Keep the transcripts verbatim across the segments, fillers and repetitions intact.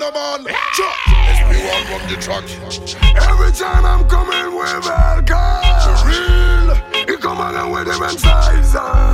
yeah man. S P one run the track. Every time I'm coming with alcohol, for real, he come along with them size.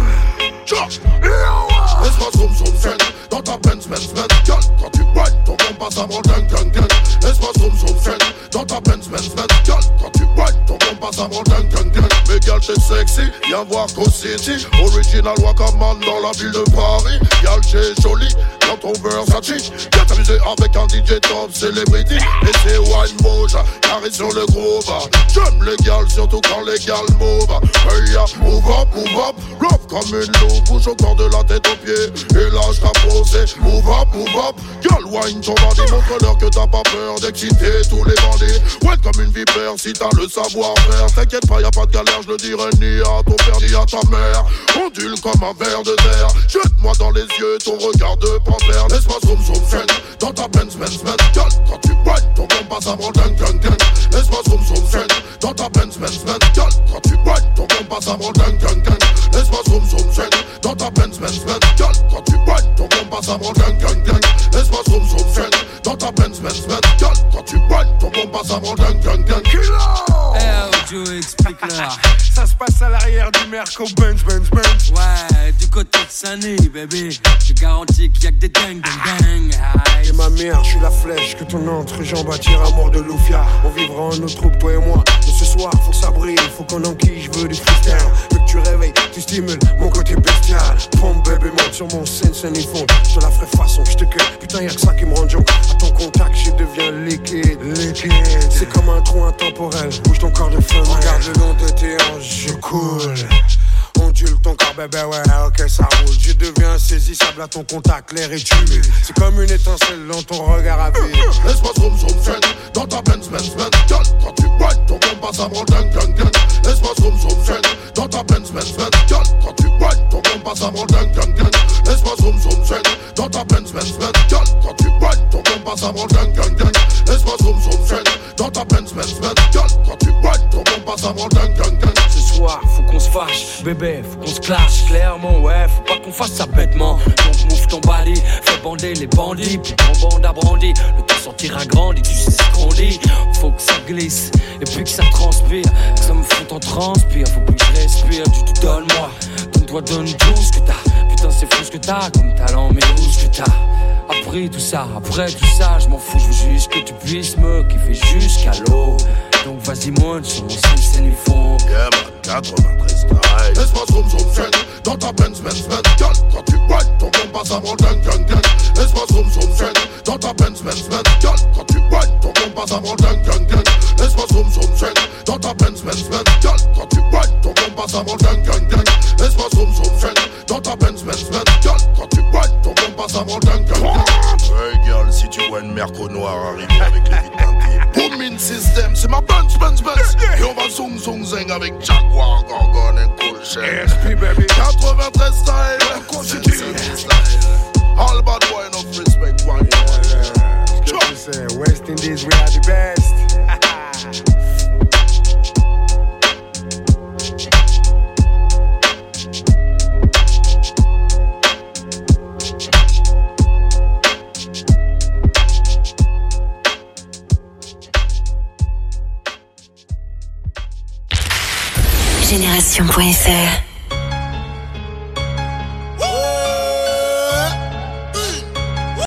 Laisse-moi zoom zoom friend, dans ta Benz Benz Benz. Girl, quand tu whine, ton bon passe avant gang gang gang. Laisse-moi zoom zoom friend, dans ta Benz Benz Benz. Girl, quand tu whine, ton bon passe avant gang gang gang. Mais girl t'es sexy, viens voir Co City. Original Wakaman dans la ville de Paris. Girl t'es jolie, dans ton Versace. Viens t'amuser avec un D J top celebrity. Et c'est wine moja, carré sur le gros bas. J'aime les gals, surtout quand les gals move. Hey ya, move up, move up. Love comme une loupe, bouge au corps de la tête aux pieds. Et là je t'ai posé, move up, move up. Girl wine ton bandit, montre-leur que t'as pas peur d'exciter tous les bandits. Ouais comme une vipère si t'as le savoir-faire. T'inquiète pas, y'a pas de galère, je le dirai ni à ton père ni à ta mère. Ondule comme un verre de terre. Jette-moi dans les yeux ton regard de panthère. Laisse-moi zoom zoom friend, dans ta Benz Benz Benz. Girl, quand tu whine, ton bon passe avant gang gang gang. Laisse-moi zoom zoom friend, dans ta Benz Benz Benz. Girl, quand tu whine, ton bon passe avant gang gang gang. Laisse-moi zoom zoom friend, dans ta Benz Benz Benz. Girl, quand tu whine, ton bon passe avant gang gang gang. Laisse-moi zoom zoom friend, dans ta Benz Benz Benz. Girl, quand tu whine, ton bon passe avant gang gang gang. Eh, Joe, explique-leur. Ça se passe à l'arrière du Merco, Benz, Benz, Benz. Ouais, du côté de Sunny, baby. Je garantis qu'il y a que des dingues, dingues, dingues. Et ma mère, je suis la flèche que ton entrejambe attire à mort de Loufia. On vivra en notre troupe, toi et moi. Mais ce soir, faut que ça brille, faut qu'on enquille, je veux du freestyle. Veux que tu réveilles, tu stimules mon côté bestial. Pompe, bébé, monte sur mon scène, scène et fond. Je te la ferai façon, je te cueille. Putain, y'a que ça qui me rend junk. À ton contact, je deviens liquide, liquide. C'est comme un trou intemporel, bouge ton corps de feu. Regarde le long de tes hanches, je coule. Ondule ton corps, bébé, ouais, ok, ça roule. Je deviens insaisissable à ton contact, l'air est tué. C'est comme une étincelle dans ton regard à vie. Laisse-moi zoom zoom friend, dans ta Benz Benz Benz. Girl, quand tu whine, ton bon passe avant gang gang gang. Laisse-moi zoom zoom friend, dans ta Benz Benz Benz. Girl, quand tu whine, ton bon passe avant gang gang gang. Laisse-moi zoom zoom friend, dans ta Benz Benz Benz. Girl, quand tu whine, ton bon passe avant gang gang gang. Laisse-moi zoom zoom friend, dans ta Benz Benz Benz. Girl, quand tu whine, ton bon passe avant gang gang gang. Ce soir, faut qu'on se fâche, bébé, faut qu'on se clash. Clairement, ouais, faut pas qu'on fasse ça bêtement. Donc move ton body, fais bander les bandits. Puis ton bande a brandi, le temps sortira grandi. Tu sais ce qu'on dit, faut que ça glisse. Et puis que ça transpire, que ça me fout en transpire. Faut plus que je respire, tu te donnes moi. Donne-toi, donne tout ce que t'as. Putain, c'est fou ce que t'as comme talent, mais où ce que t'as. Après tout ça, après tout ça, je m'en fous, je veux juste que tu puisses me kiffer jusqu'à l'eau. Donc vas-y monte sur mon scène, scène il faut. Yeah man, quatre-vingt-treize style. Laisse-moi zoom zoom friend, dans ta Benz Benz Benz. Girl, quand tu whine, ton bon passe avant gang gang gang. Laisse-moi zoom zoom friend, dans ta Benz Benz Benz. Girl, quand tu whine, ton bon passe avant gang gang gang. Laisse-moi zoom zoom friend, dans ta Benz Benz Benz. Girl, quand tu whine, ton bon passe avant gang gang gang. Laisse-moi zoom zoom friend, dans ta Benz Benz Benz. Girl, quand tu whine, ton bon passe avant gang gang gang. Hey girl, si tu vois une Merco noire arriver avec les vides teintées. Booming system, c'est ma Benz Benz Benz. Et on va zoom zoom zing avec Jaguar, Gorgon et Cool Shell. S P baby, quatre-vingt-treize style. All bad boy enough respect, one. Ce que tu sais, West Indies, we are the best. Génération point F R